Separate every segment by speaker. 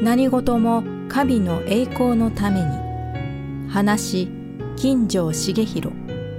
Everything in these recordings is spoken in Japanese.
Speaker 1: 何事も神の栄光のために。話、金城茂弘。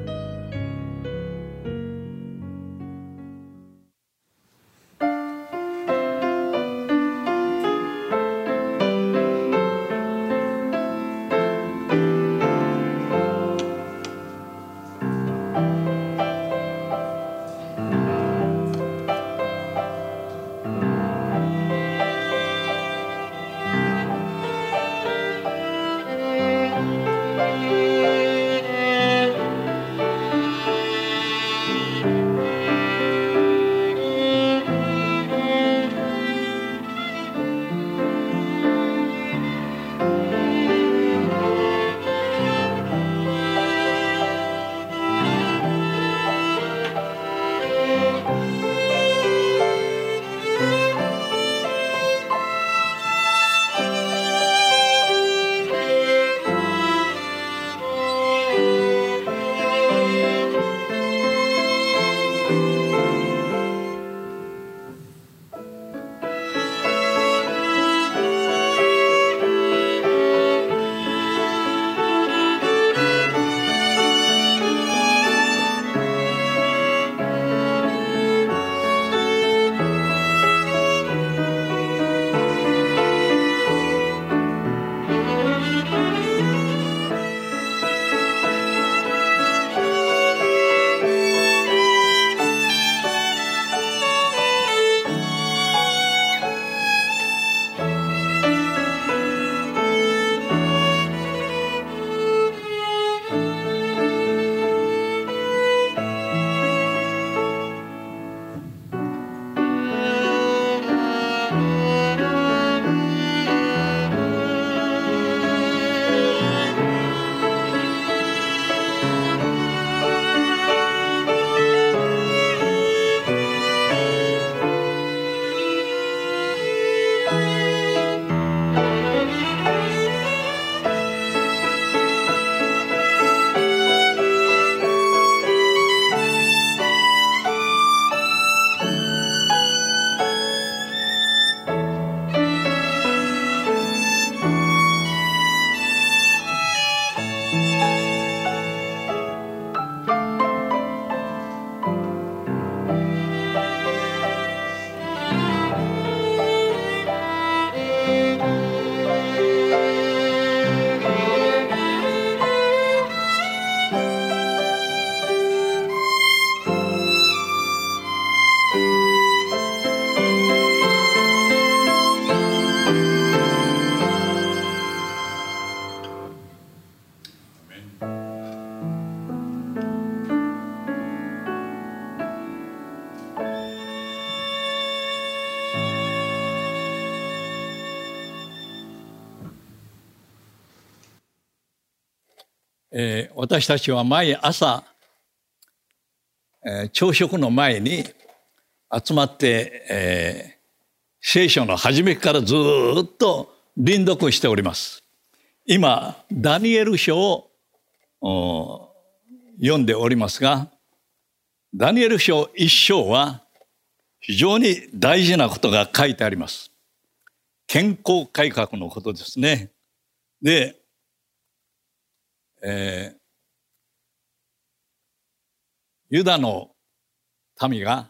Speaker 2: 私たちは毎朝、朝食の前に集まって、聖書の初めからずっと臨読しております。今ダニエル書を読んでおりますが、ダニエル書1章は非常に大事なことが書いてあります。健康改革のことですね。で、ユダの民が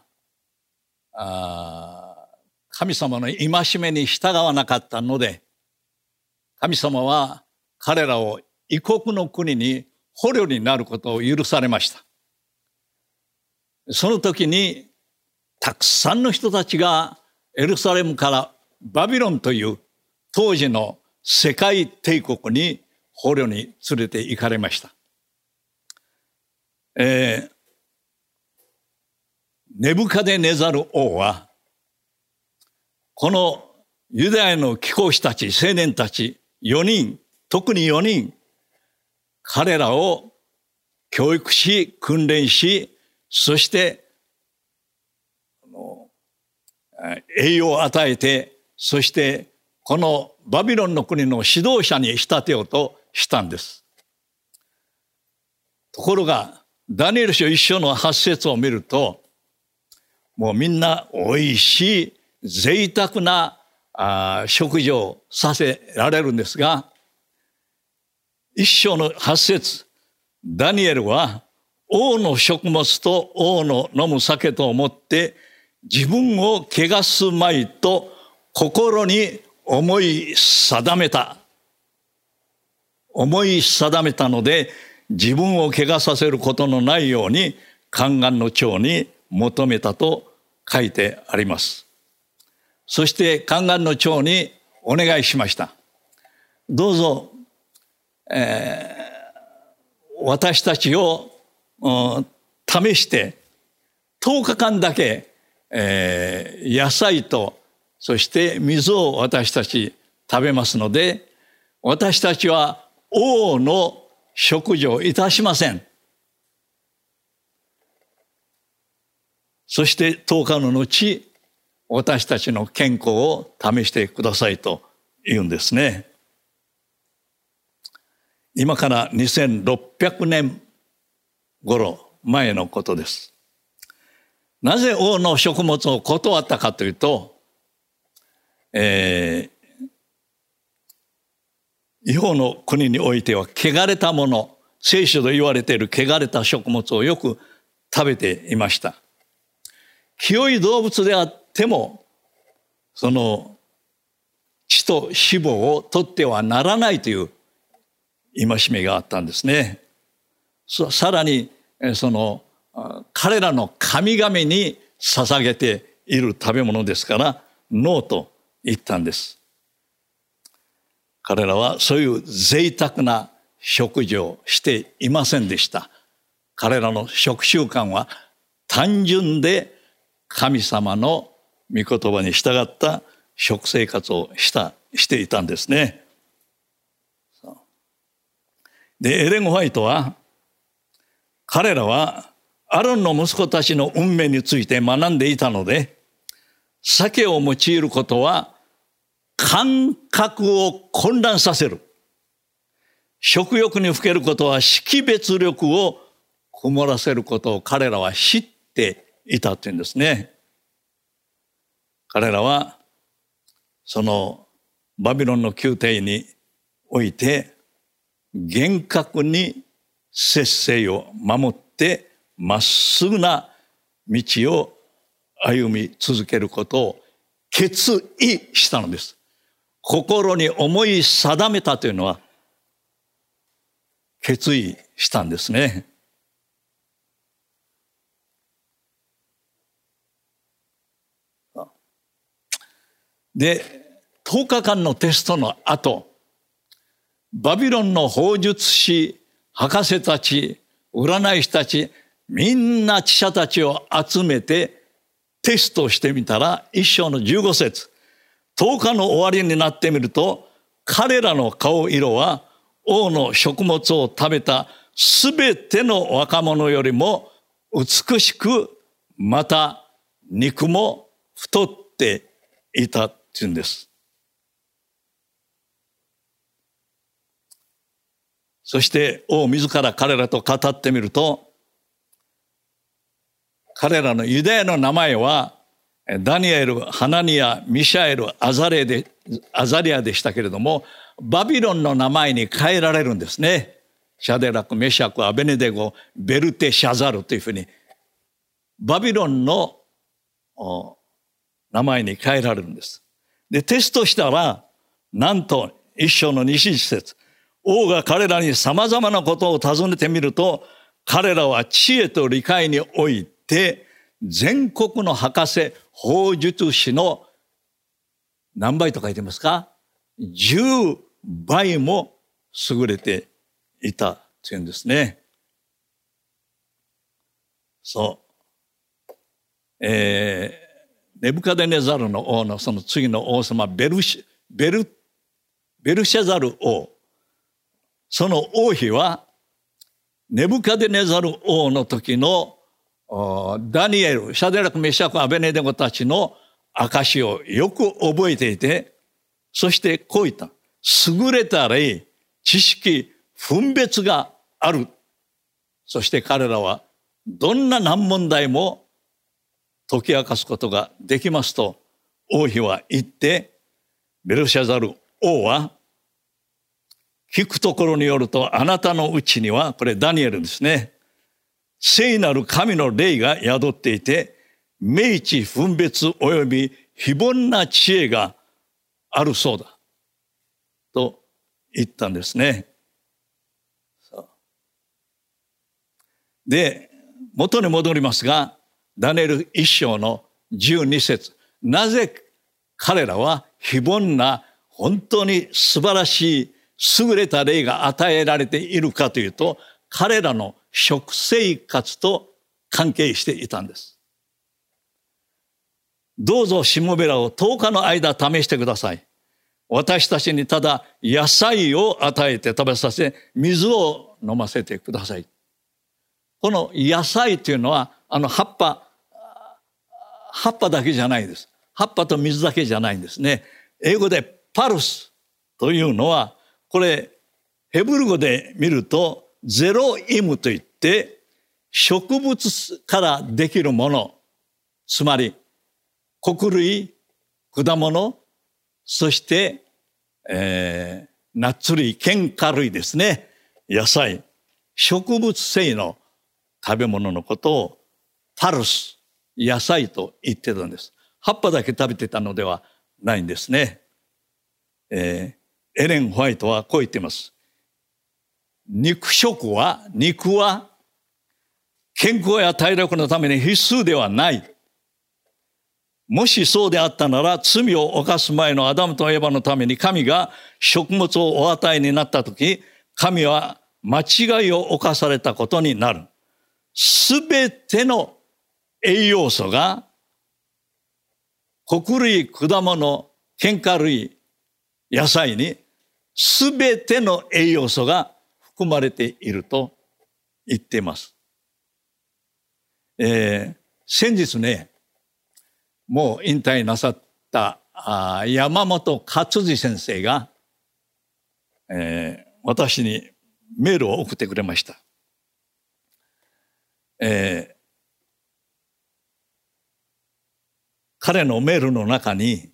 Speaker 2: 神様の戒めに従わなかったので、神様は彼らを異国の国に捕虜になることを許されました。その時にたくさんの人たちがエルサレムからバビロンという当時の世界帝国に捕虜に連れて行かれました。ネブカデネザル王はこのユダヤの貴公子たち、青年たち4人、特に4人、彼らを教育し訓練し、そして栄養を与えて、そしてこのバビロンの国の指導者に仕立てようとしたんです。ところがダニエル書1章の8節を見ると、もうみんなおいしい贅沢な食事をさせられるんですが、一章の8節、ダニエルは王の食物と王の飲む酒と思って自分を汚すまいと心に思い定めたので、自分を汚させることのないように宦官の長に求めたと書いてあります。そして宦官の長にお願いしました。どうぞ、私たちを試して10日間だけ、野菜とそして水を私たち食べますので、私たちは王の食事をいたしません。そして10日の後、私たちの健康を試してくださいと言うんですね。今から2600年頃前のことです。なぜ王の食物を断ったかというと、異邦の国においては汚れたもの、聖書で言われている汚れた食物をよく食べていました。清い動物であっても、その血と脂肪を取ってはならないという戒めがあったんですね。さらにその彼らの神々に捧げている食べ物ですからノーと言ったんです。彼らはそういう贅沢な食事をしていませんでした。彼らの食習慣は単純で神様の御言葉に従った食生活をしていたんですね。で、エレン・ホワイトは、彼らはアロンの息子たちの運命について学んでいたので、酒を用いることは感覚を混乱させる。食欲にふけることは識別力を曇らせることを彼らは知っていたというんですね。彼らはそのバビロンの宮廷において厳格に節制を守ってまっすぐな道を歩み続けることを決意したのです。心に思い定めたというのは決意したんですね。で、10日間のテストの後、バビロンの砲術師、博士たち、占い師たち、みんな知者たちを集めてテストしてみたら、1章の15節、10日の終わりになってみると、彼らの顔色は王の食物を食べたすべての若者よりも美しく、また肉も太っていたっていうんです。そして王自ら彼らと語ってみると、彼らのユダヤの名前はダニエル、ハナニア、ミシャエル、アザリアでしたけれども、バビロンの名前に変えられるんですね。シャデラク、メシャク、アベネデゴ、ベルテシャザルというふうにバビロンの名前に変えられるんです。で、テストしたら、なんと1章の20節、王が彼らに様々なことを尋ねてみると、彼らは知恵と理解において全国の博士、砲術師の何倍と書いてますか？10倍も優れていたというんですね。そう。ネブカデネザルの王のその次の王様ベルシャザル王、その王妃はネブカデネザル王の時のダニエル、シャデラク、メシャク、アベネデゴたちの証をよく覚えていて、そしてこう言った。優れた霊、知識、分別がある。そして彼らはどんな難問題も解き明かすことができますと王妃は言って、 ベルシャザル王は、聞くところによると、あなたのうちには、これダニエルですね、聖なる神の霊が宿っていて、明知分別及び非凡な知恵があるそうだ。と言ったんですね。で、元に戻りますが、ダニエル1章の12節。なぜ彼らは非凡な本当に素晴らしい優れた霊が与えられているかというと、彼らの食生活と関係していたんです。どうぞしもべらを10日の間試してください。私たちにただ野菜を与えて食べさせ、水を飲ませてください。この野菜というのは葉っぱだけじゃないです。葉っぱと水だけじゃないんですね。英語でパルスというのは、これヘブル語で見るとゼロイムといって、植物からできるもの、つまり穀類、果物、そして、ナッツ類、堅果類ですね、野菜、植物性の食べ物のことをパルス、野菜と言ってたんです。葉っぱだけ食べてたのではないんですね。エレン・ホワイトはこう言っています。肉は健康や体力のために必須ではない。もしそうであったなら、罪を犯す前のアダムとエバのために神が食物をお与えになったとき、神は間違いを犯されたことになる。すべての栄養素が穀類、果物、堅果類、野菜にすべての栄養素が含まれていると言っています。先日ね、もう引退なさった山本勝治先生が、私にメールを送ってくれました。彼のメールの中に、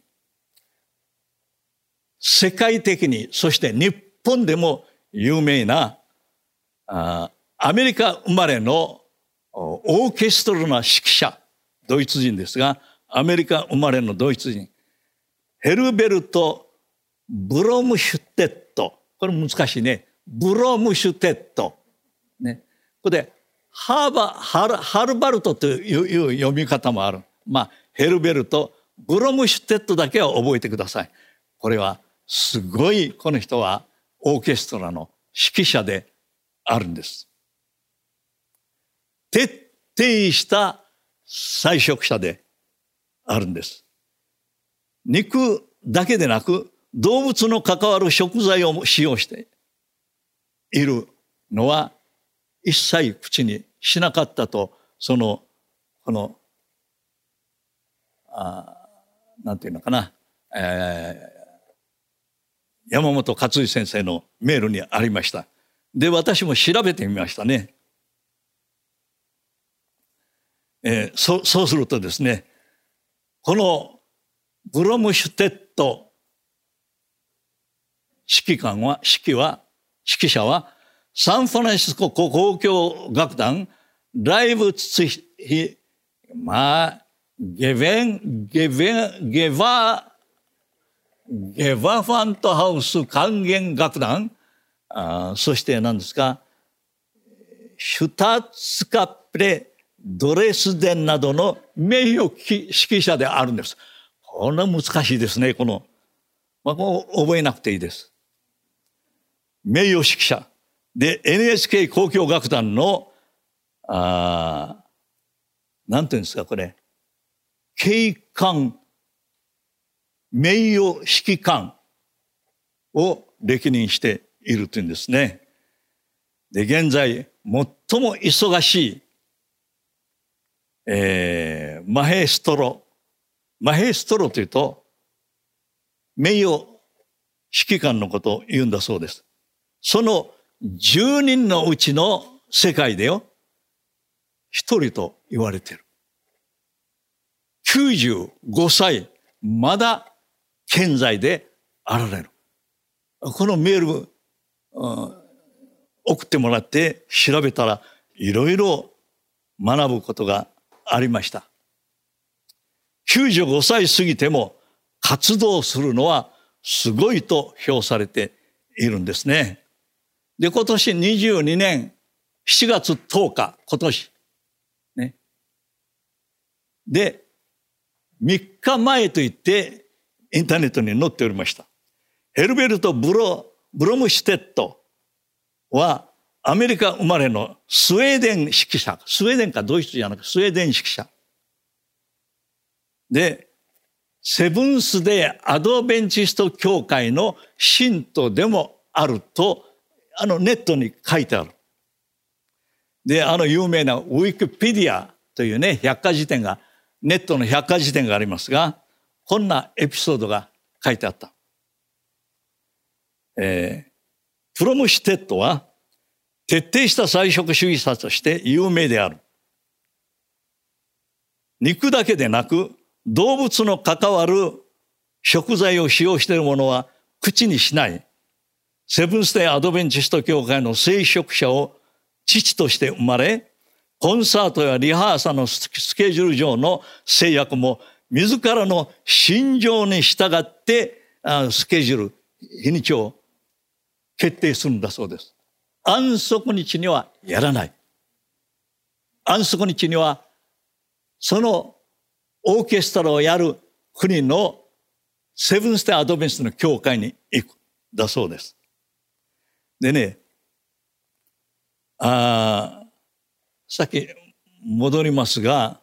Speaker 2: 世界的に、そして日本でも有名なアメリカ生まれのオーケストラの指揮者、ドイツ人ですが、アメリカ生まれのドイツ人、ヘルベルト・ブロムシュテット。これ難しいね。ブロムシュテット。ね。これで、ハルバルトという読み方もある。ヘルベルト・ブロムシュテットだけは覚えてください。これはすごい、この人はオーケストラの指揮者であるんです。徹底した菜食者であるんです。肉だけでなく、動物の関わる食材を使用しているのは一切口にしなかったと、なんていうのかな、山本勝治先生のメールにありました。で、私も調べてみましたね。そうするとですね、このブロムシュテット指揮者はサンフランシスコ交響楽団ライブツヒゲバファントハウス管弦楽団、そして何ですか、シュタッツカプレドレスデンなどの名誉指揮者であるんです。これは難しいですね。この覚えなくていいです。名誉指揮者で NHK 交響楽団のなんていうんですか、これ景観名誉指揮官を歴任しているというんですね。で、現在最も忙しい、マヘストロというと名誉指揮官のことを言うんだそうです。その10人のうちの世界で1人と言われている。95歳まだ健在であられる。このメール、送ってもらって調べたらいろいろ学ぶことがありました。95歳過ぎても活動するのはすごいと評されているんですね。で、今年22年7月10日、今年。ね。で、3日前と言ってインターネットに載っておりました。ヘルベルト・ブロムシュテットはアメリカ生まれのスウェーデン指揮者。スウェーデンかドイツじゃなくスウェーデン指揮者。で、セブンスデーアドベンチスト教会の信徒でもあると、ネットに書いてある。で、有名なウィキペディアというね、百科事典が、ネットの百科事典がありますが、こんなエピソードが書いてあった。プロムシュテッドは徹底した菜食主義者として有名である。肉だけでなく動物の関わる食材を使用しているものは口にしない。セブンスデーアドベンチスト教会の聖職者を父として生まれ、コンサートやリハーサルのスケジュール上の制約も自らの心情に従ってスケジュール、日にちを決定するんだそうです。安息日にはやらない。安息日にはそのオーケストラをやる国のセブンスデーアドベンチストの教会に行くだそうです。でね、さっき戻りますが、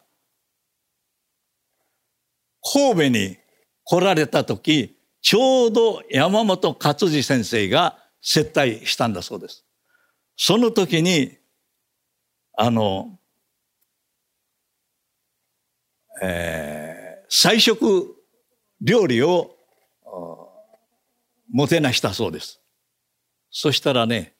Speaker 2: 神戸に来られた時、ちょうど山本勝治先生が接待したんだそうです。その時に菜食料理をもてなしたそうです。そしたらね、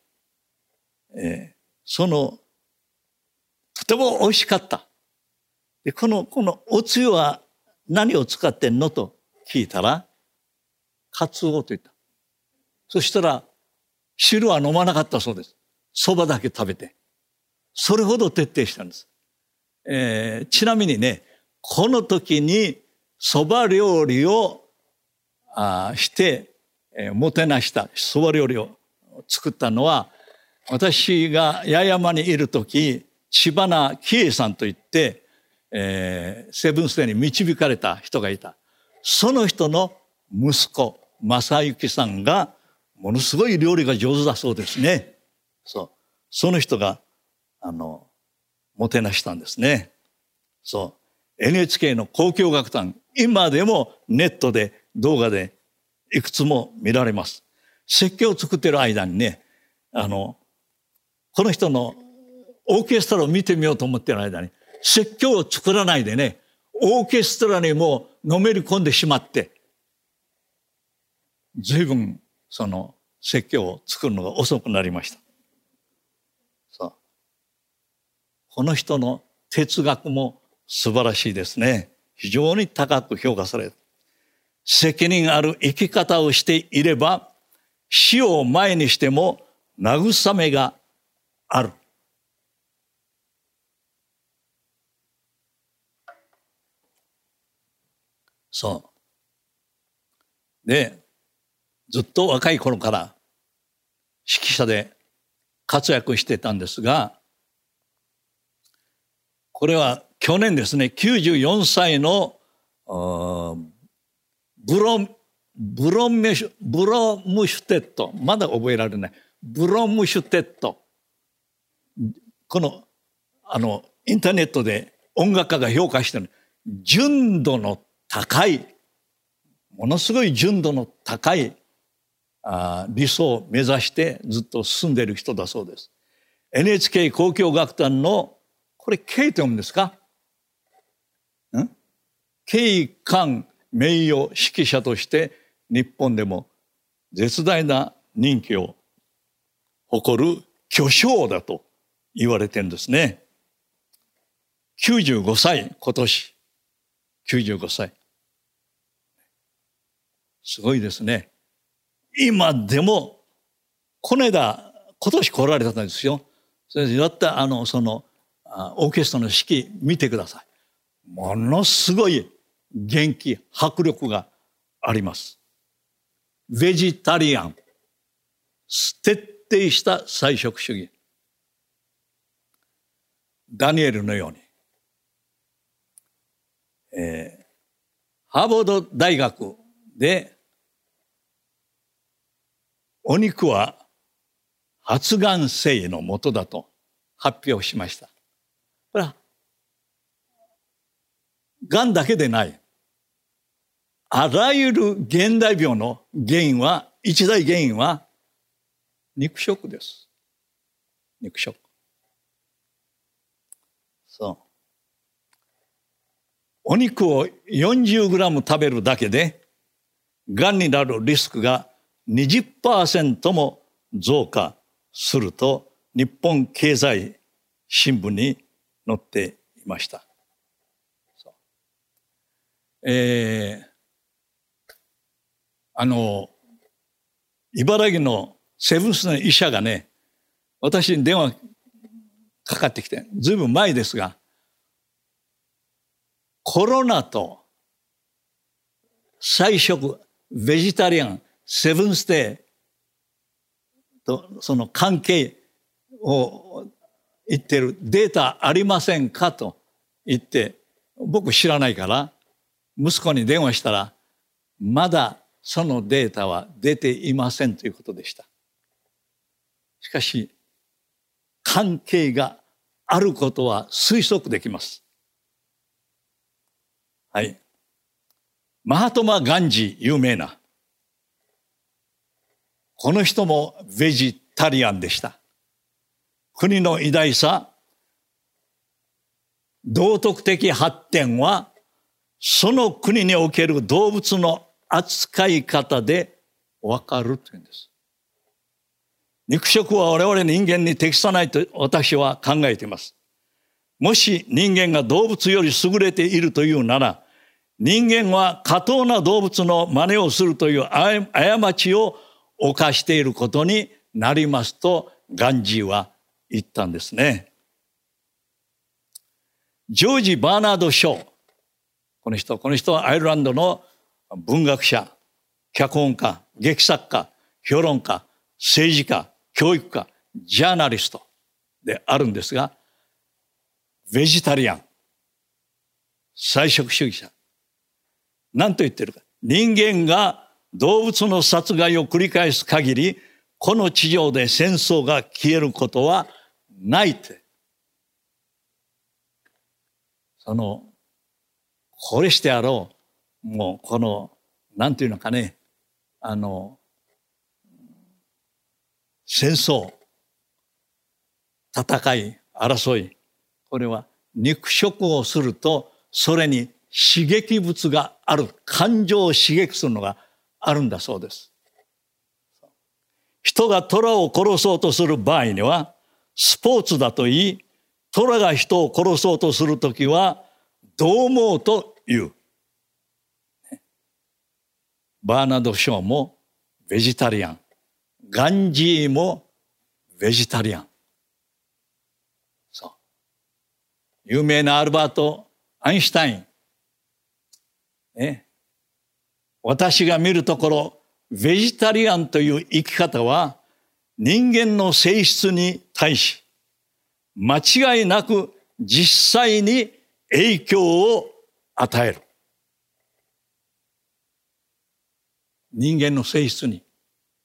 Speaker 2: とても美味しかった。で、このおつゆは何を使ってんのと聞いたら、カツオと言った。そしたら、汁は飲まなかったそうです。そばだけ食べて。それほど徹底したんです。ちなみにね、この時にそば料理をして、もてなしたそば料理を作ったのは、私が八重山にいる時、知花喜恵さんといって、セブンスデーに導かれた人がいた。その人の息子正幸さんがものすごい料理が上手だそうですね。その人がもてなしたんですね。NHK の交響楽団、今でもネットで動画でいくつも見られます。説教を作ってる間にね、この人のオーケストラを見てみようと思ってる間に、説教を作らないでね、オーケストラにものめり込んでしまって、随分その説教を作るのが遅くなりました。この人の哲学も素晴らしいですね。非常に高く評価される。責任ある生き方をしていれば、死を前にしても慰めがある。で、ずっと若い頃から指揮者で活躍してたんですが、これは去年ですね、94歳のブロムシュテット、まだ覚えられない。ブロムシュテット。この、インターネットで音楽家が評価している、純度の高い、ものすごい純度の高い理想を目指してずっと進んでいる人だそうです。NHK 交響楽団の、これ K と読むんですかK 官名誉指揮者として日本でも絶大な人気を誇る巨匠だと言われてるんですね。95歳、今年。95歳。すごいですね。 今でも今年来られたんですよ。それでやったそのオーケストラの指揮見てください。ものすごい元気迫力があります。ベジタリアン、徹底した菜食主義。ダニエルのように、ハーバード大学でお肉は発がん性のもとだと発表しました。これはがんだけでない。あらゆる現代病の一大原因は肉食です。肉食。そう。お肉を40グラム食べるだけで、がんになるリスクが 20% も増加すると、日本経済新聞に載っていました。茨城のセブンスの医者がね、私に電話かかってきて、ずいぶん前ですが、コロナと菜食、ベジタリアン、セブンスデーとその関係を言ってるデータありませんかと言って、僕知らないから息子に電話したら、まだそのデータは出ていませんということでした。しかし関係があることは推測できます。はい。マハトマ・ガンジー、有名な。この人もベジタリアンでした。国の偉大さ、道徳的発展は、その国における動物の扱い方でわかるというんです。肉食は我々人間に適さないと私は考えています。もし人間が動物より優れているというなら、人間は下等な動物の真似をするという過ちを犯していることになりますとガンジーは言ったんですね。ジョージ・バーナード・ショー。この人はアイルランドの文学者、脚本家、劇作家、評論家、政治家、教育家、ジャーナリストであるんですが、ベジタリアン、菜食主義者。何と言ってるか。人間が動物の殺害を繰り返す限り、この地上で戦争が消えることはないって。これしてやろう。もうなんていうのかね、戦争、戦い、争い、これは肉食をするとそれに刺激物がある、感情を刺激するのがあるんだそうです。人が虎を殺そうとする場合にはスポーツだといい、虎が人を殺そうとするときはどう思うという。バーナード・ショーもベジタリアン、ガンジーもベジタリアン。そう。有名なアルバート・アインシュタイン。私が見るところ、ベジタリアンという生き方は人間の性質に対し間違いなく実際に影響を与える。人間の性質に。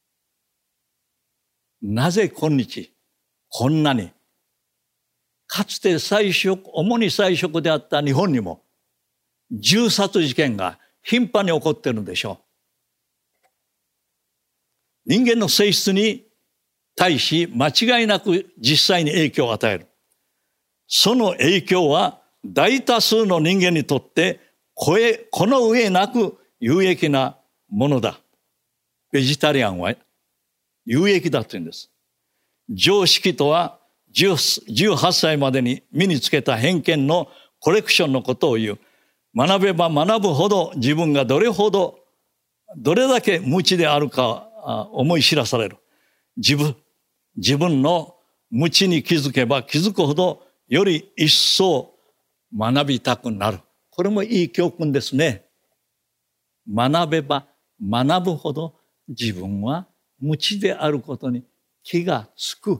Speaker 2: なぜ今日こんなに、かつて主に菜食であった日本にも銃殺事件が頻繁に起こっているのでしょう。人間の性質に対し間違いなく実際に影響を与える。その影響は大多数の人間にとってこの上なく有益なものだ。ベジタリアンは有益だというんです。常識とは18歳までに身につけた偏見のコレクションのことを言う。学べば学ぶほど自分がどれだけ無知であるか思い知らされる。自分の無知に気づけば気づくほどより一層学びたくなる。これもいい教訓ですね。学べば学ぶほど自分は無知であることに気がつく。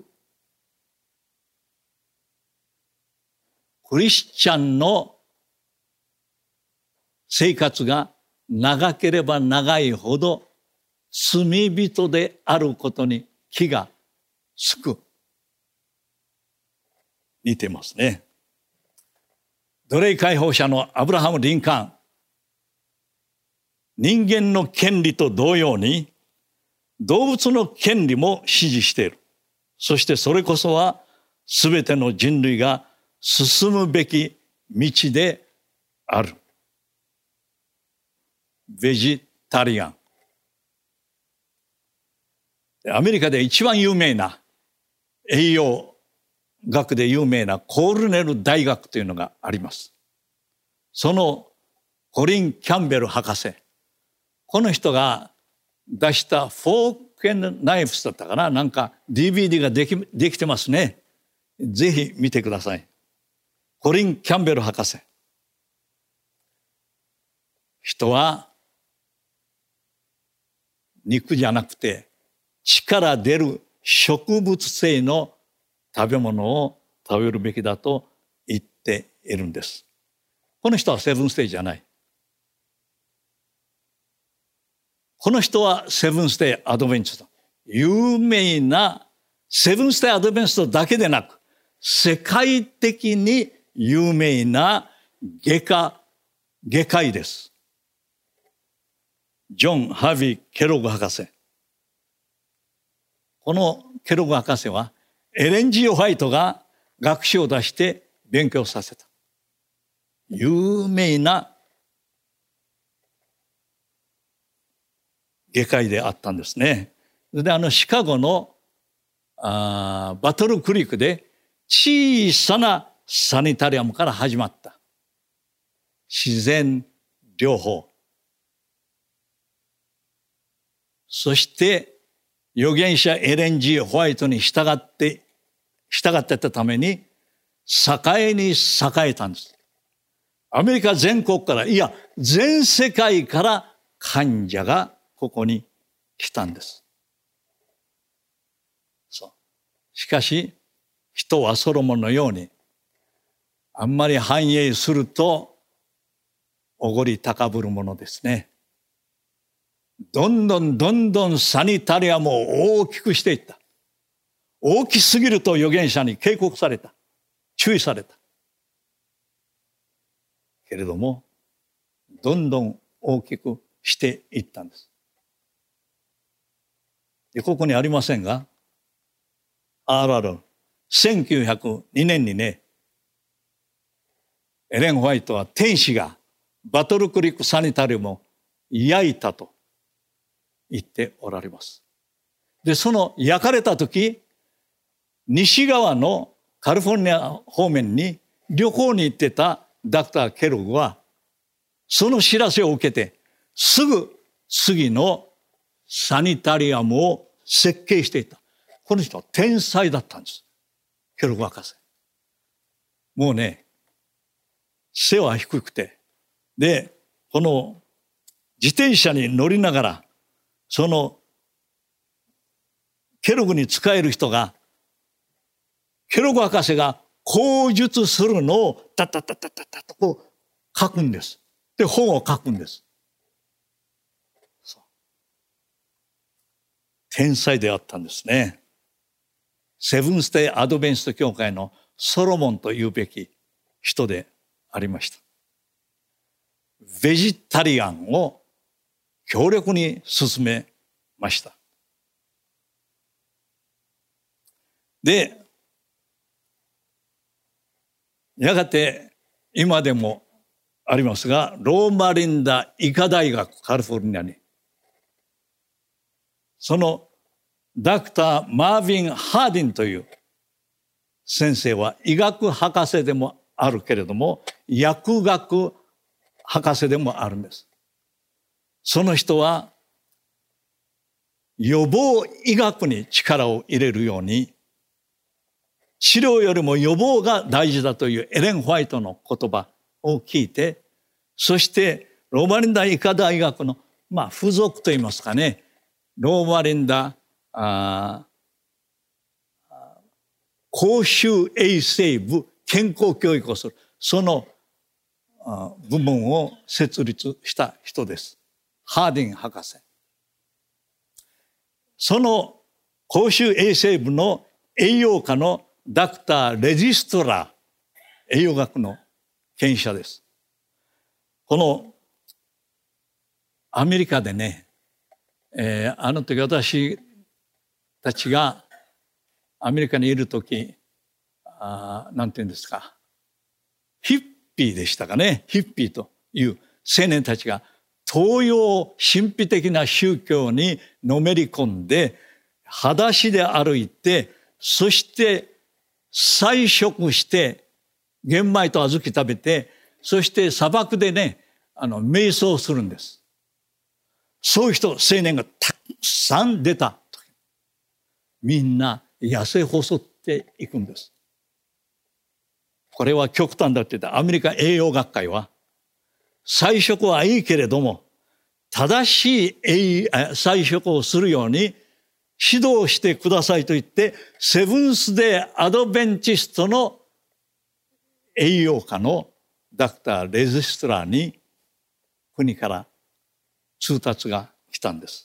Speaker 2: クリスチャンの生活が長ければ長いほど罪人であることに気がつく。似てますね。奴隷解放者のアブラハム・リンカーン。人間の権利と同様に動物の権利も支持している。そしてそれこそは全ての人類が進むべき道である。ベジタリアン。アメリカで一番有名な栄養学で有名なコルネル大学というのがあります。そのコリン・キャンベル博士。この人が出したフォーク&ナイフスだったかな、なんか DVD ができてますね。ぜひ見てください。コリン・キャンベル博士。人は肉じゃなくて血から出る植物性の食べ物を食べるべきだと言っているんです。この人はセブンステイじゃない。この人はセブンステイアドベンチスト。有名なセブンステイアドベンチストだけでなく、世界的に有名な外科医です。ジョン・ハービー・ケログ博士。このケログ博士はエレン・G・ホワイトが学士を出して勉強させた。有名な外科医であったんですね。で、シカゴのバトルクリークで小さなサニタリアムから始まった自然療法。そして預言者エレン・G・ホワイトに従ってたために栄に栄えたんです。アメリカ全国から、いや全世界から患者がここに来たんです。そう。しかし人はソロモンのようにあんまり繁栄するとおごり高ぶるものですね。どんどんサニタリアムを大きくしていった。大きすぎると預言者に警告された。注意された。けれどもどんどん大きくしていったんです。で、ここにありませんが、1902年にね、エレン・ホワイトは天使がバトルクリックサニタリウムを焼いたと言っておられます。で、その焼かれた時、西側のカリフォルニア方面に旅行に行ってたダクター・ケログはその知らせを受けてすぐ次のサニタリアムを設計していた。この人は天才だったんです。ケログ博士。もうね、背は低くて、で、この自転車に乗りながら、そのケログに仕える人が、ケログ博士が口述するのをタッタッタッタッタッタッとこう書くんです。で、本を書くんです。そう。天才であったんですね。セブンステイアドベンチスト教会のソロモンというべき人でありました。ベジタリアンを強力に進めました。で、やがて今でもありますが、ローマリンダ医科大学カリフォルニアに、そのダクター・マーヴィン・ハーディンという先生は医学博士でもあるけれども、薬学博士でもあるんです。その人は予防医学に力を入れるように、治療よりも予防が大事だというエレン・ホワイトの言葉を聞いて、そしてローマリンダ医科大学の付属といいますかね、ローマリンダ公衆衛生部健康教育をする、その部門を設立した人です。ハーディン博士。その公衆衛生部の栄養科のダクター・レジストラー、栄養学の権威者です。このアメリカでね、あの時私たちがアメリカにいる時、なんていうんですか、ヒッピーでしたかね、ヒッピーという青年たちが東洋神秘的な宗教にのめり込んで、裸足で歩いて、そして菜食して、玄米と小豆食べて、そして砂漠でね、瞑想するんです。そういう人、青年がたくさん出た。みんな痩せ細っていくんです。これは極端だって言ったアメリカ栄養学会は、菜食はいいけれども、正しい菜食をするように指導してくださいと言って、セブンスデーアドベンチストの栄養科のダクター・レジストラーに国から通達が来たんです。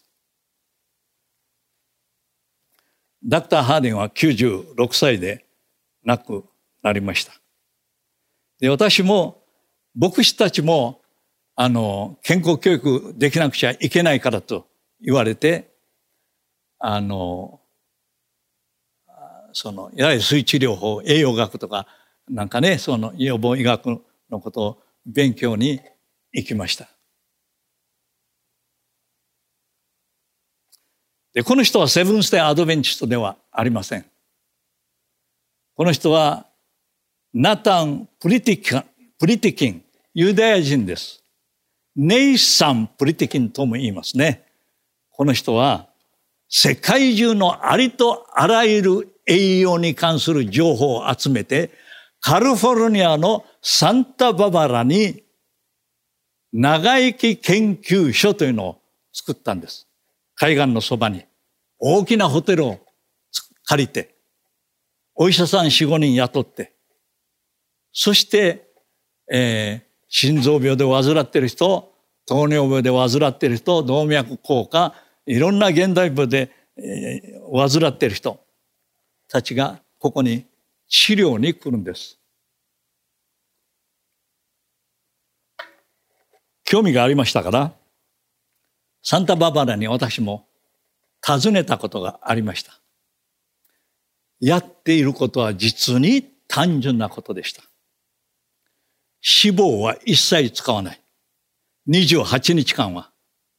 Speaker 2: ダクター・ハーディンは96歳で亡くなりました。で、私も牧師たちも健康教育できなくちゃいけないからと言われて、いわゆる水治療法、栄養学とかなんかね、その予防医学のことを勉強に行きました。で、この人はセブンスデーアドベンチストではありません。この人はナタン・プリティキン、ユダヤ人です。ネイサン・プリティキンとも言いますね。この人は世界中のありとあらゆる栄養に関する情報を集めて、カリフォルニアのサンタババラに長生き研究所というのを作ったんです。海岸のそばに大きなホテルを借りて、お医者さん 4,5 人雇って、そして、心臓病で患っている人、糖尿病で患っている人、動脈硬化、いろんな現代病で、患っている人たちがここに治療に来るんです。興味がありましたから、サンタババラに私も訪ねたことがありました。やっていることは実に単純なことでした。脂肪は一切使わない。28日間は。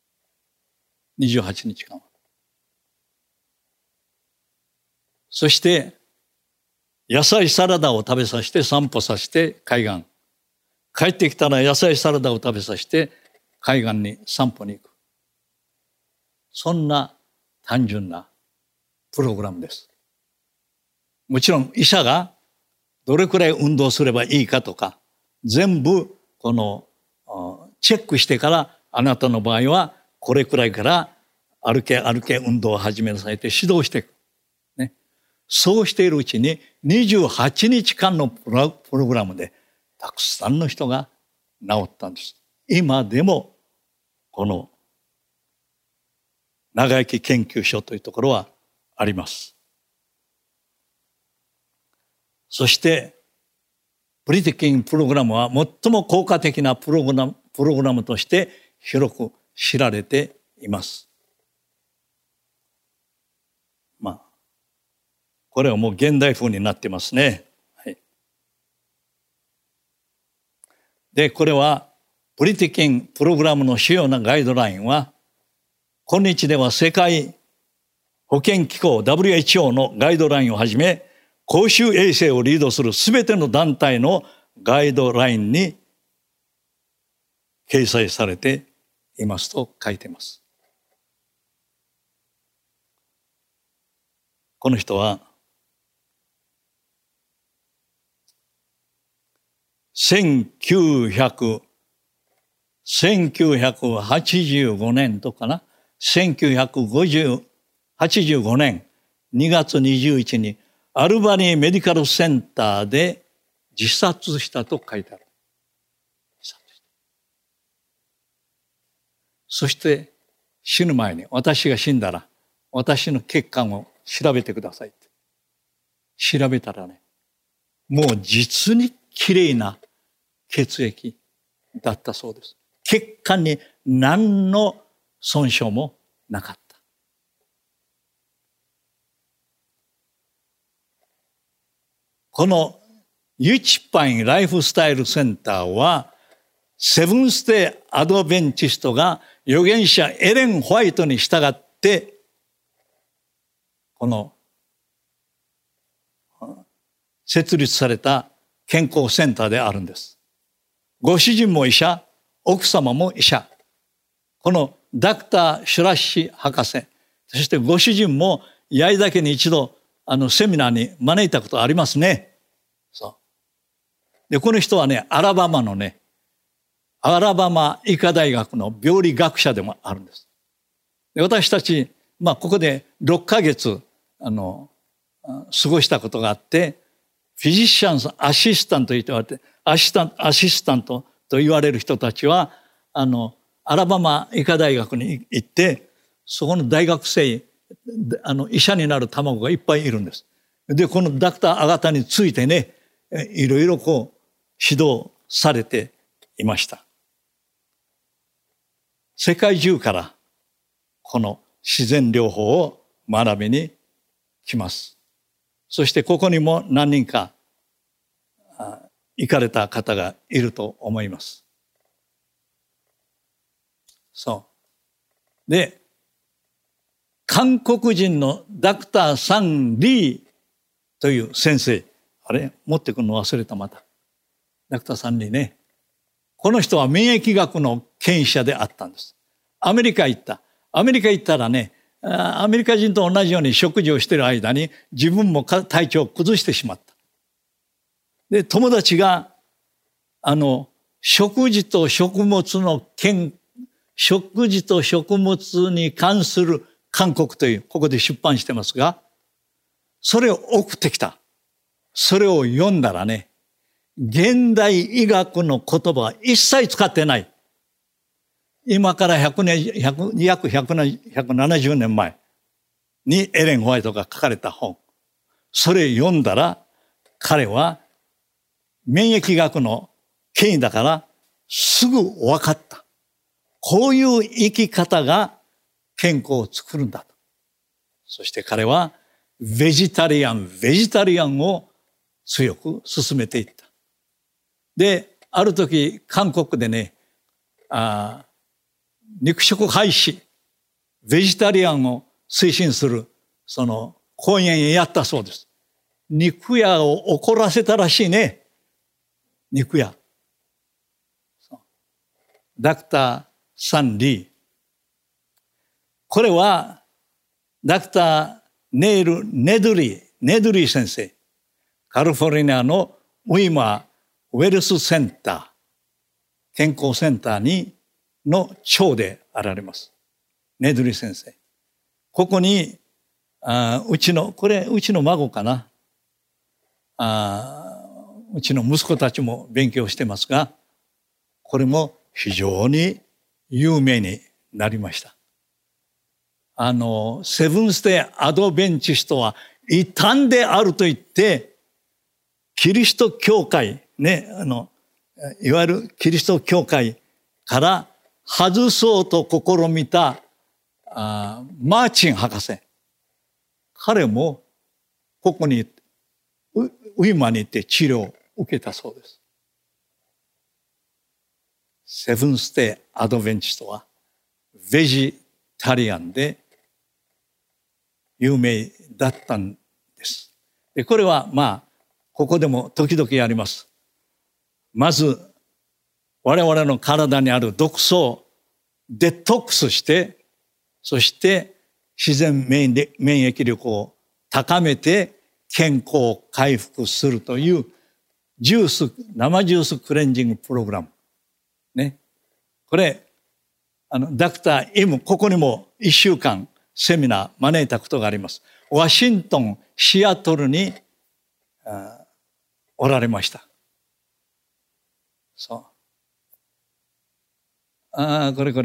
Speaker 2: そして、野菜サラダを食べさせて散歩させて海岸。帰ってきたら野菜サラダを食べさせて海岸に散歩に行く。そんな単純なプログラムです。もちろん医者がどれくらい運動すればいいかとか、全部このチェックしてから、あなたの場合はこれくらいから歩け運動を始めなさいって指導していく。ね。そうしているうちに28日間のプログラムでたくさんの人が治ったんです。今でもこの長生き研究所というところはあります。そしてプリティキンプログラムは最も効果的なプログラムとして広く知られています。これはもう現代風になってますね。はい、で、これはプリティキンプログラムの主要なガイドラインは、今日では世界保健機構 WHO のガイドラインをはじめ、公衆衛生をリードするすべての団体のガイドラインに掲載されていますと書いています。 この人は1985年とかな、1985年2月21日にアルバニーメディカルセンターで自殺したと書いてある。そして死ぬ前に、私が死んだら私の血管を調べてくださいって。調べたらね、もう実にきれいな血液だったそうです。血管に何の損傷もなかった。このユチパインライフスタイルセンターはセブンステイアドベンチストが預言者エレン・ホワイトに従ってこの設立された健康センターであるんです。ご主人も医者、奥様も医者。このダクター・シュラッシ博士、そしてご主人も八重岳に一度セミナーに招いたことありますね。そうで、この人はね、アラバマ医科大学の病理学者でもあるんです。で、私たち、ここで6ヶ月過ごしたことがあって、フィジシャンズアシスタントと言われて、アシスタントと言われる人たちはアラバマ医科大学に行って、そこの大学生医者になる卵がいっぱいいるんです。で、このダクター・アガタについてね、いろいろ指導されていました。世界中からこの自然療法を学びに来ます。そしてここにも何人か行かれた方がいると思います。そう。で、韓国人のダクター・サン・リーという先生、あれ持ってくるの忘れたまた。ダクター・サン・リーね。この人は免疫学の権威者であったんです。アメリカ行った。アメリカ行ったらね、アメリカ人と同じように食事をしている間に自分も体調を崩してしまった。で、友達が食事と食物に関する韓国という、ここで出版してますが、それを送ってきた。それを読んだらね、現代医学の言葉は一切使ってない。今から約170年前にエレン・ホワイトが書かれた本。それを読んだら、彼は免疫学の権威だからすぐ分かった。こういう生き方が健康を作るんだと。そして彼はベジタリアンを強く進めていった。で、ある時韓国でね、肉食廃止、ベジタリアンを推進する講演をやったそうです。肉屋を怒らせたらしいね。肉屋。ダクター・サン・リー。これはダクター・ネドリー先生。カリフォルニアのウィマー・ウェルスセンター、健康センターの長であられます。ネドリー先生。ここに、うちの孫かな。うちの息子たちも勉強してますが、これも非常に有名になりました。セブンステイアドベンチストは異端であると言って、キリスト教会、ね、いわゆるキリスト教会から外そうと試みたマーチン博士。彼もここにウィマに行って治療を受けたそうです。セブンステイアドベンチストはベジタリアンで有名だったんです。で、これはここでも時々やります。まず我々の体にある毒素をデトックスして、そして自然免疫力を高めて健康を回復するという生ジュースクレンジングプログラム。ね。これ、ドクター・イム、ここにも1週間セミナー招いたことがあります。ワシントン、シアトルにおられました。そう。これ。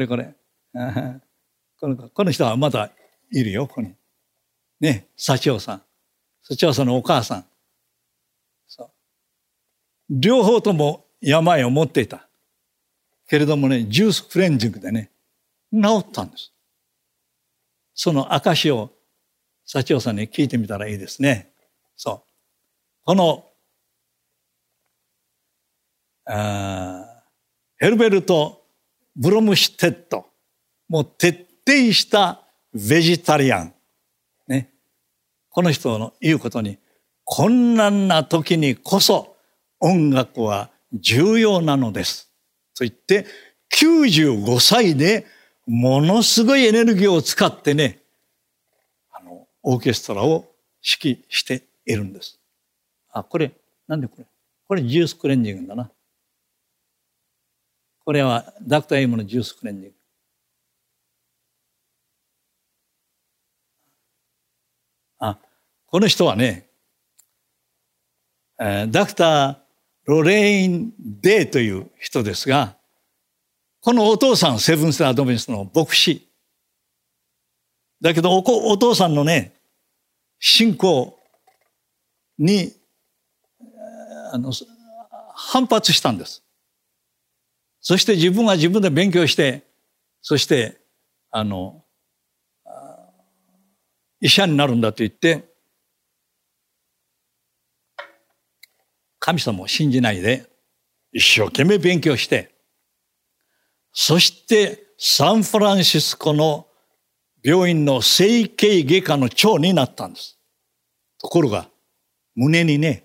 Speaker 2: この人はまだいるよ、ここに。ね、幸男さん。幸男さんのお母さん。そう。両方とも病を持っていた。けれどもね、ジュースクレンジングでね、治ったんです。その証を幸男さんに聞いてみたらいいですね。そう。この、ヘルベルト・ブロムシュテッド、もう徹底したベジタリアン。ね。この人の言うことに、困難な時にこそ音楽は重要なのです。と言って、95歳でものすごいエネルギーを使ってね、オーケストラを指揮しているんです。これ、なんでこれ？これジュースクレンジングだな。これはドクター・エイムのジュースクレンジング。この人はね、ドクター・ロレイン・デイという人ですが、このお父さん、セブンス・アドベンストの牧師。だけどお父さんのね、信仰に反発したんです。そして自分は自分で勉強して、そして医者になるんだと言って、神様を信じないで一生懸命勉強して、そしてサンフランシスコの病院の整形外科の長になったんです。ところが胸にね、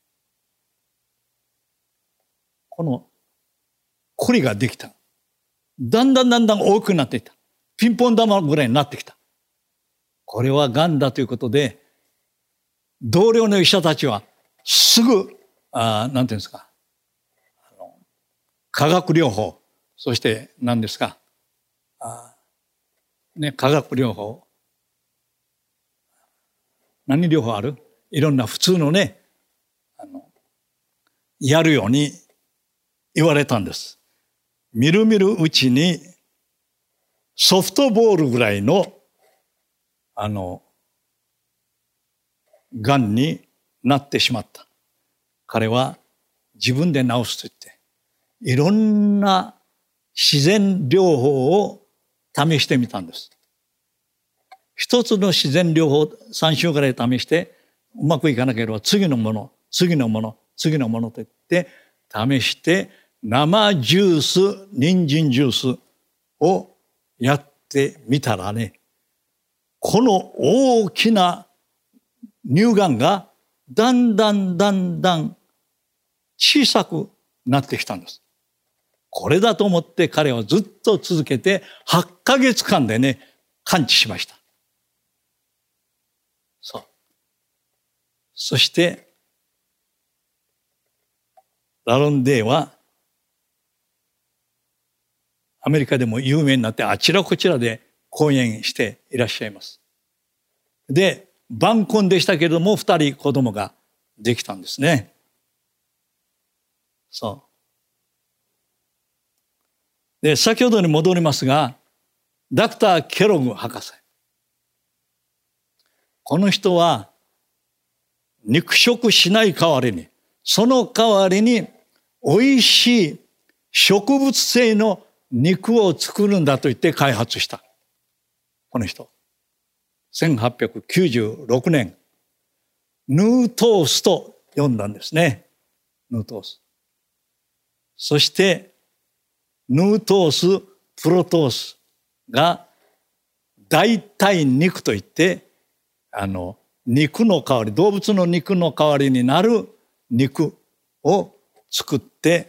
Speaker 2: このコリができた。だんだん大きくなっていった。ピンポン玉ぐらいになってきた。これは癌だということで、同僚の医者たちはすぐなんていうんですか、化学療法、そして何ですか、化学療法、何療法ある？いろんな普通のね、やるように言われたんです。みるみるうちにソフトボールぐらいの癌になってしまった。彼は自分で治すと言って、いろんな自然療法を試してみたんです。一つの自然療法3週ぐらい試して、うまくいかなければ次のものと言って試して、生ジュース、人参ジュースをやってみたらね、この大きな乳がんがだんだん小さくなってきたんです。これだと思って彼はずっと続けて8ヶ月間でね、完治しました。そう。そして、ラロンデイはアメリカでも有名になってあちらこちらで講演していらっしゃいます。で、晩婚でしたけれども2人子供ができたんですね。そう。で、先ほどに戻りますが、ドクター・ケログ博士。この人は肉食しない代わりに、その代わりに美味しい植物性の肉を作るんだと言って開発した。この人。1896年、ヌートースと呼んだんですね。ヌートース。そして、ヌートース、プロトースが代替肉といって、肉の代わり、動物の肉の代わりになる肉を作って、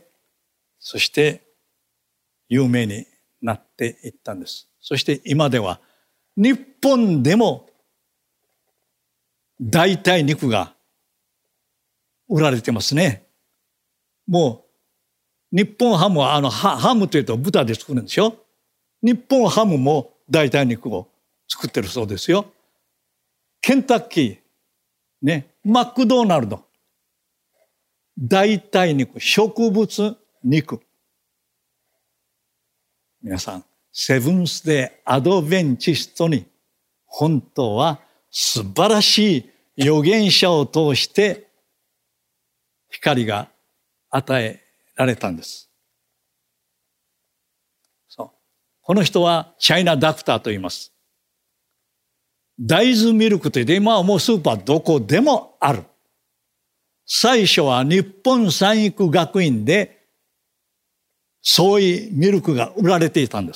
Speaker 2: そして有名になっていったんです。そして今では日本でも代替肉が売られてますね。もう日本ハムはハムというと豚で作るんでしょ。日本ハムも代替肉を作ってるそうですよ。ケンタッキーね、マクドナルド、代替肉、植物肉。皆さん、セブンスデーアドベンチストに本当は素晴らしい預言者を通して光が与えられたんです。そう。この人はチャイナダクターと言います。大豆ミルクといって今はもうスーパーどこでもある。最初は日本産育学院でソイミルクが売られていたんです。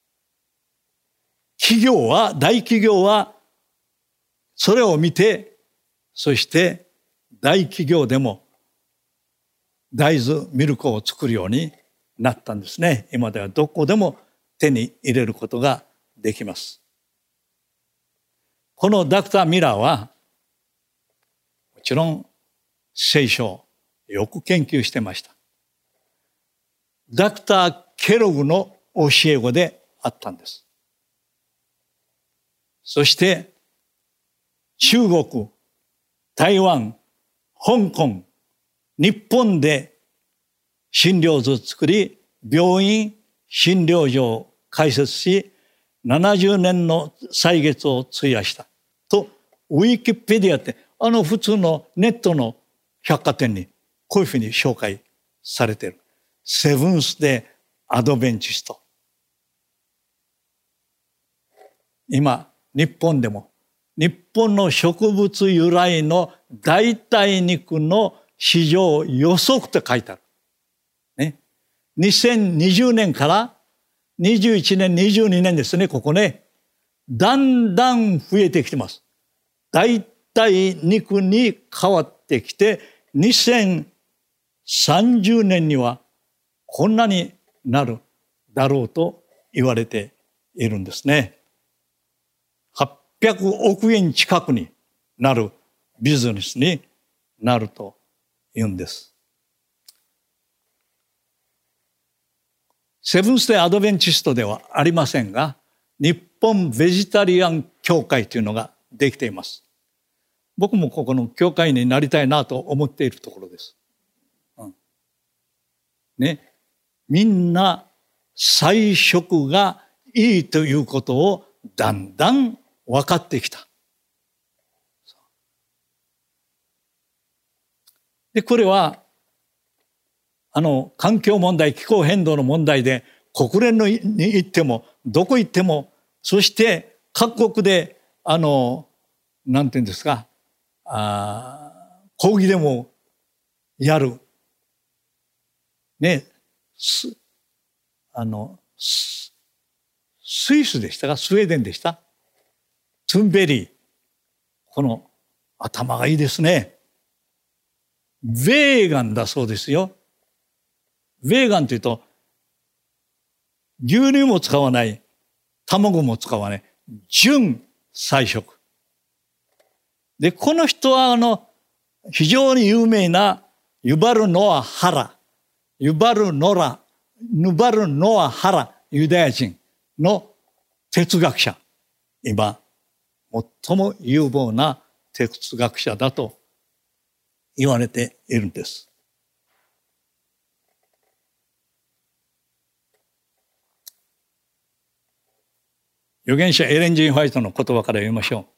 Speaker 2: 大企業はそれを見て、そして大企業でも大豆ミルクを作るようになったんですね。今ではどこでも手に入れることができます。このダクター・ミラーはもちろん聖書をよく研究してました。ダクター・ケログの教え子であったんです。そして中国、台湾、香港、日本で診療所を作り、病院、診療所を開設し、70年の歳月を費やしたと、ウィキペディアって普通のネットの百貨店にこういうふうに紹介されている。セブンスデーアドベンチスト。今日本でも日本の植物由来の代替肉の市場予測って書いてある。ね。2020年から21年、22年ですね、ここね。だんだん増えてきてます。代替肉に変わってきて、2030年にはこんなになるだろうと言われているんですね。800億円近くになるビジネスになると言うんです。セブンスデーアドベンチストではありませんが、日本ベジタリアン協会というのができています。僕もここの協会になりたいなと思っているところです。ね。みんな菜食がいいということをだんだん分かってきた。で、これは環境問題、気候変動の問題で国連に行ってもどこ行っても、そして各国でなんていうんですか、抗議デモをやるね。スイスでしたか、スウェーデンでした、トゥンベリー、この頭がいいですね。ヴェーガンだそうですよ。ヴェーガンというと牛乳も使わない、卵も使わない、純菜食で、この人は非常に有名なユバル・ノア・ハラ、ユバル・ノア・ハラ、ユダヤ人の哲学者、今最も有望な哲学者だと言われているんです。預言者エレン・G・ホワイトの言葉から読みましょう。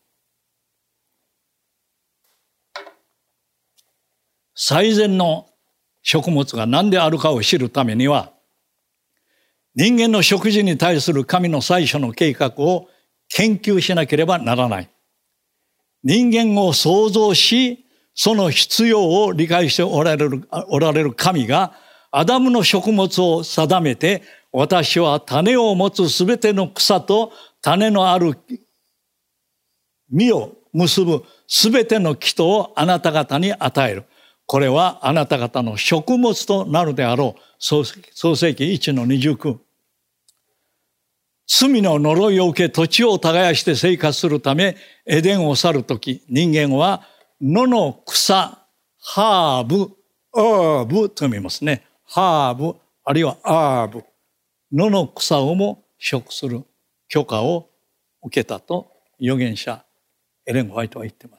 Speaker 2: 最善の食物が何であるかを知るためには、人間の食事に対する神の最初の計画を研究しなければならない。人間を創造し、その必要を理解しておられる神が、アダムの食物を定めて、私は種を持つすべての草と種のある実を結ぶすべての木をあなた方に与える。これはあなた方の食物となるであろう。創世記1の29。 罪の呪いを受け土地を耕して生活するためエデンを去るとき、人間は野の草、ハーブ、アーブと読みますね。ハーブあるいはアーブ、野の草をも食する許可を受けたと預言者エレン・ホワイトは言っています。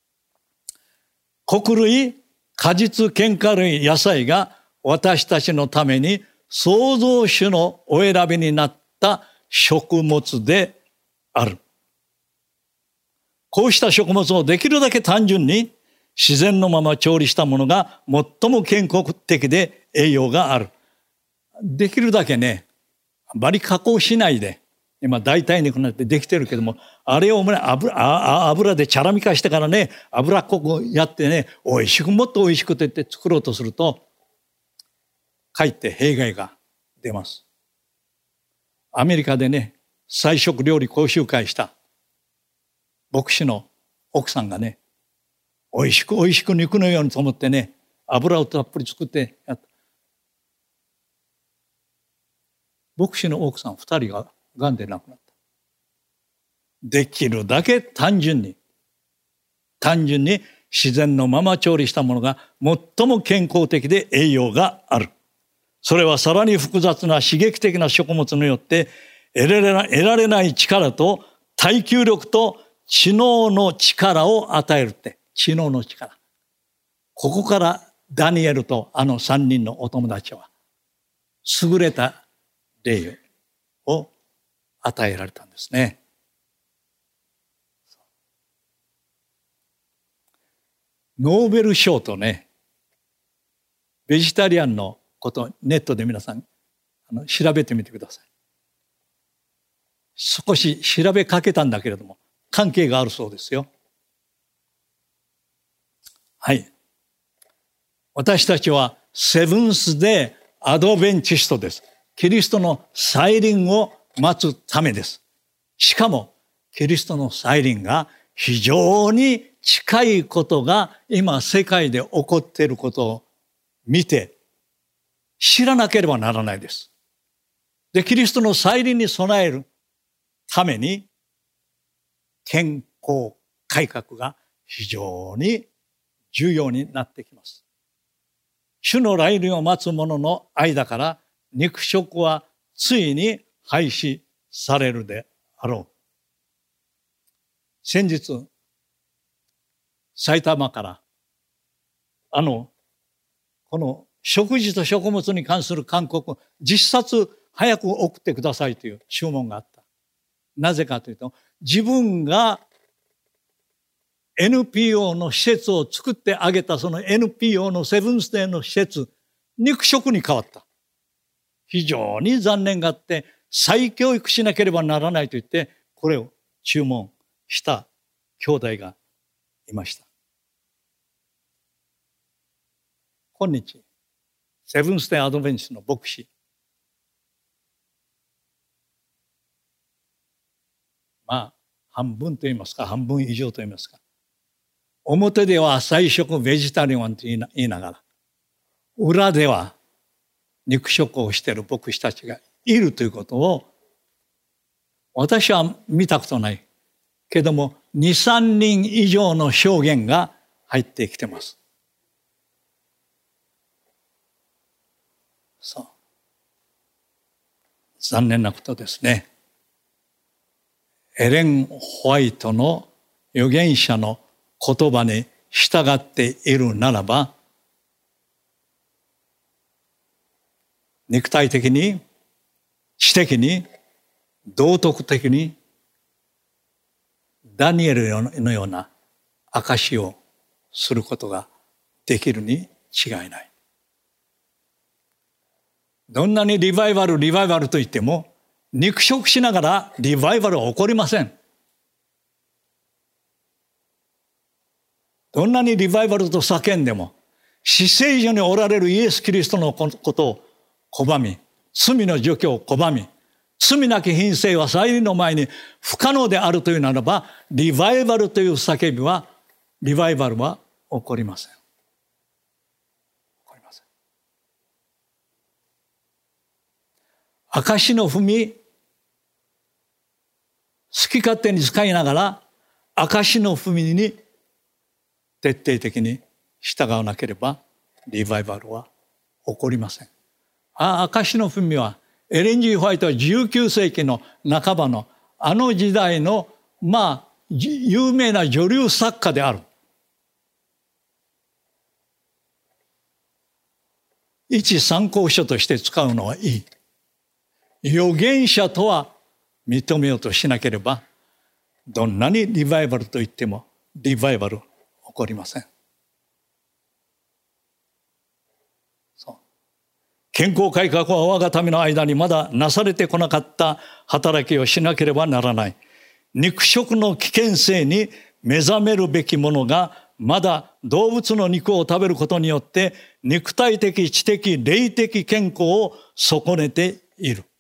Speaker 2: 穀類、果実、堅果類、野菜が私たちのために創造主のお選びになった食物である。こうした食物をできるだけ単純に自然のまま調理したものが最も健康的で栄養がある。できるだけね、あまり加工しないで、今代替肉になってできてるけども、あれを油でチャラみ化してからね、油っこくやってね、おいしくもっとおいしくと言って作ろうとすると、かえって弊害が出ます。アメリカでね、菜食料理講習会した牧師の奥さんがね、おいしく肉のようにと思ってね、油をたっぷり作ってやった。牧師の奥さん2人ががんで亡くなった。できるだけ単純に自然のまま調理したものが最も健康的で栄養がある。それはさらに複雑な刺激的な食物によって得られない力と耐久力と知能の力を与えるって。知能の力。ここからダニエルとあの3人のお友達は優れた霊を与えられたんですね。ノーベル賞とね、ベジタリアンのことネットで皆さん調べてみてください。少し調べかけたんだけれども関係があるそうですよ。はい。私たちはセブンスデーアドベンチストです。キリストの再臨を待つためです。しかもキリストの再臨が非常に近いことが今世界で起こっていることを見て知らなければならないです。で、キリストの再臨に備えるために健康改革が非常に重要になってきます。主の来臨を待つ者の間から肉食はついに廃止されるであろう。先日、埼玉からこの食事と食物に関する勧告を10冊早く送ってくださいという注文があった。なぜかというと、自分が NPO の施設を作ってあげたその NPO のセブンスデーの施設、肉食に変わった。非常に残念があって再教育しなければならないと言ってこれを注文した兄弟がいました。今日セブンスデーアドベンチストの牧師、半分と言いますか半分以上と言いますか、表では菜食ベジタリアンと言いながら裏では肉食をしている牧師たちがいるということを私は見たことないけども 2,3 人以上の証言が入ってきてます。そう。残念なことですね。エレン・ホワイトの預言者の言葉に従っているならば、肉体的に、知的に、道徳的に、ダニエルのような証しをすることができるに違いない。どんなにリバイバルと言っても、肉食しながらリバイバルは起こりません。どんなにリバイバルと叫んでも、死聖所におられるイエス・キリストのことを拒み、罪の除去を拒み、罪なき品性は再臨の前に不可能であるというならば、リバイバルという叫びは、リバイバルは起こりません。起こりません。証の踏み、 き勝手に使いながら証の踏みに徹底的に従わなければリバイバルは起こりません。証の踏みはエレン・ジー・ホワイトは19世紀の半ばのあの時代の有名な女流作家である。一参考書として使うのはいい。預言者とは認めようとしなければ、どんなにリバイバルと言ってもリバイバル起こりません。健康改革は我が民の間にまだなされてこなかった働きをしなければならない。肉食の危険性に目覚めるべきものがまだ動物の肉を食べることによって肉体的、知的、霊的健康を損ねている。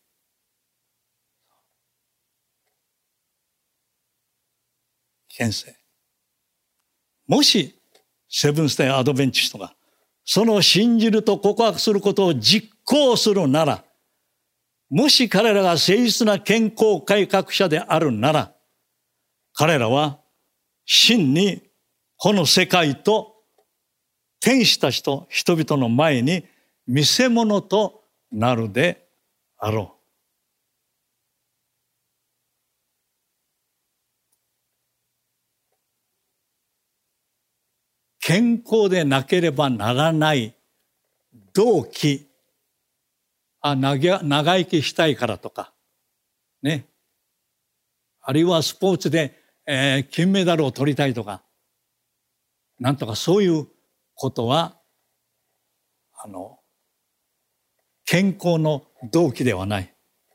Speaker 2: 危険性。もしセブンスデーアドベンチストがその信じると告白することを実行するなら、もし彼らが誠実な健康改革者であるなら、彼らは真にこの世界と天使たちと人々の前に見せ物となるであろう。健康でなければならない動機、長生きしたいからとか、ね。あるいはスポーツで、金メダルを取りたいとか、なんとかそういうことは、健康の動機ではない。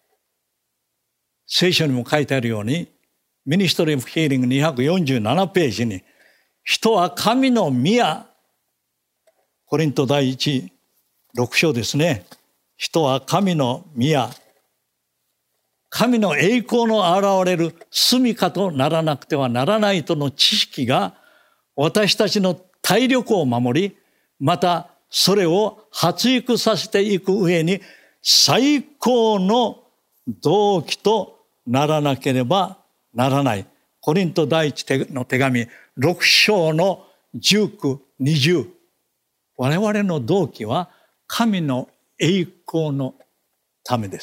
Speaker 2: 聖書にも書いてあるように、ミニストリー・オブ・ヒーリング247ページに、人は神の宮、コリント第1、6章ですね。人は神の宮、神の栄光の現れる住処とならなくてはならないとの知識が私たちの体力を守り、またそれを発育させていく上に最高の動機とならなければならない。コリント第一の手紙6章の19、20。我々の動機は神の栄光のためです。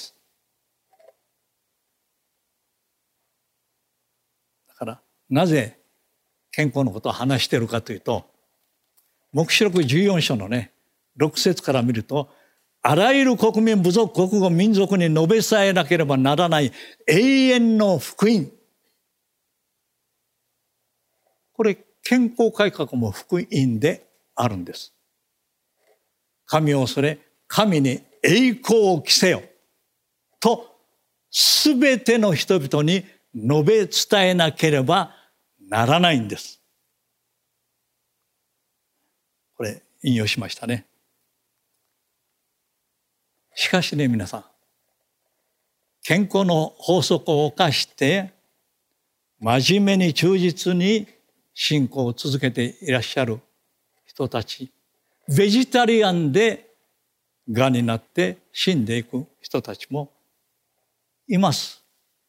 Speaker 2: だからなぜ健康のことを話しているかというと、黙示録14章のね、6節から見ると、あらゆる国民、部族、国語、民族に述べさえなければならない永遠の福音。これ、健康改革も福音であるんです。神を恐れ、神に栄光を着せよと、すべての人々に述べ伝えなければならないんです。これ、引用しましたね。しかしね、皆さん、健康の法則を犯して真面目に忠実に信仰を続けていらっしゃる人たち、ベジタリアンでがんになって死んでいく人たちもいます。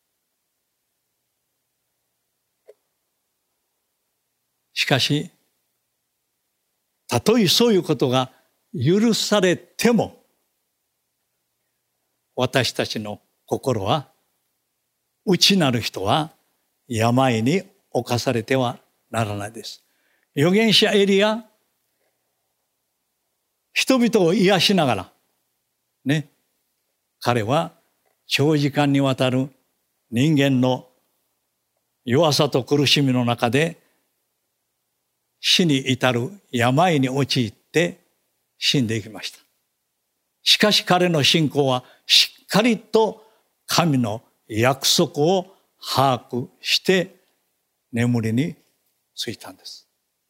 Speaker 2: しかし、たとえそういうことが許されても、私たちの心は、内なる人は病に侵されてはならないです。預言者エリア、人々を癒しながら、ね、彼は長時間にわたる人間の弱さと苦しみの中で、死に至る病に陥って死んでいきました。しかし彼の信仰はしっかりと神の約束を把握して眠りについたんです。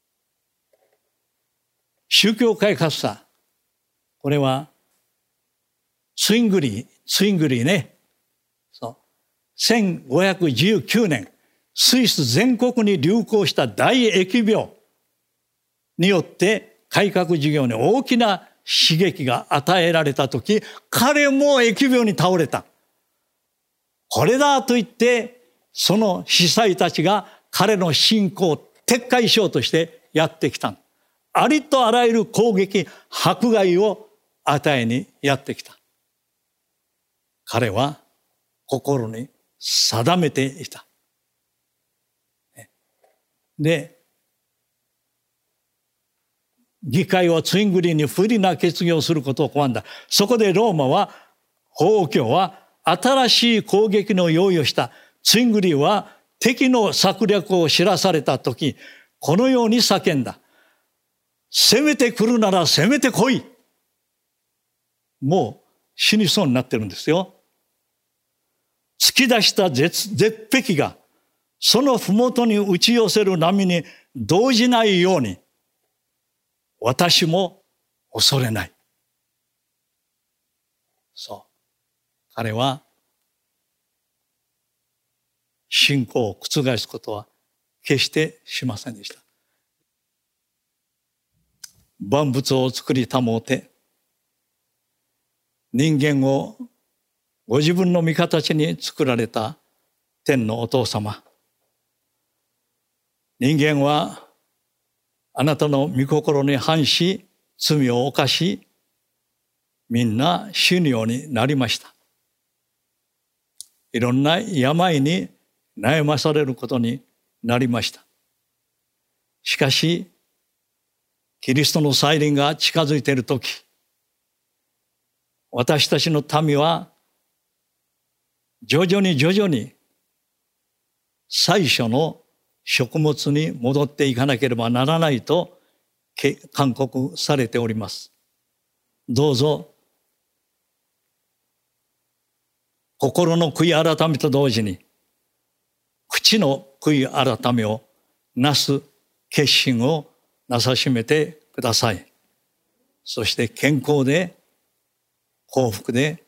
Speaker 2: 宗教改革者、これはツイングリーね。1519年、スイス全国に流行した大疫病によって改革事業に大きな刺激が与えられたとき、彼も疫病に倒れた。これだと言ってその司祭たちが彼の信仰を撤回しようとしてやってきた。ありとあらゆる攻撃、迫害を与えにやってきた。彼は心に定めていた。で、議会はツイングリに不利な決議をすることを拒んだ。そこでローマは、法王教は新しい攻撃の用意をした。ツイングリは敵の策略を知らされたとき、このように叫んだ。攻めてくるなら攻めてこい。もう死にそうになってるんですよ。突き出した絶壁がその麓に打ち寄せる波に動じないように、私も恐れない。そう。彼は信仰を覆すことは決してしませんでした。万物を作り保うて、人間をご自分の御形に作られた天のお父様。人間はあなたの御心に反し、罪を犯し、みんな死ぬようになりました。いろんな病に悩まされることになりました。しかし、キリストの再臨が近づいているとき、私たちの民は徐々に最初の食物に戻っていかなければならないと勧告されております。どうぞ心の悔い改めと同時に口の悔い改めをなす決心をなさしめてください。そして健康で幸福で、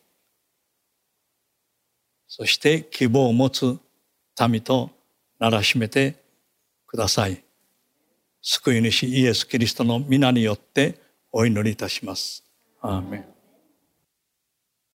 Speaker 2: そして希望を持つ民とならしめてください。救い主イエス・キリストの皆によってお祈りいたします。アーメン。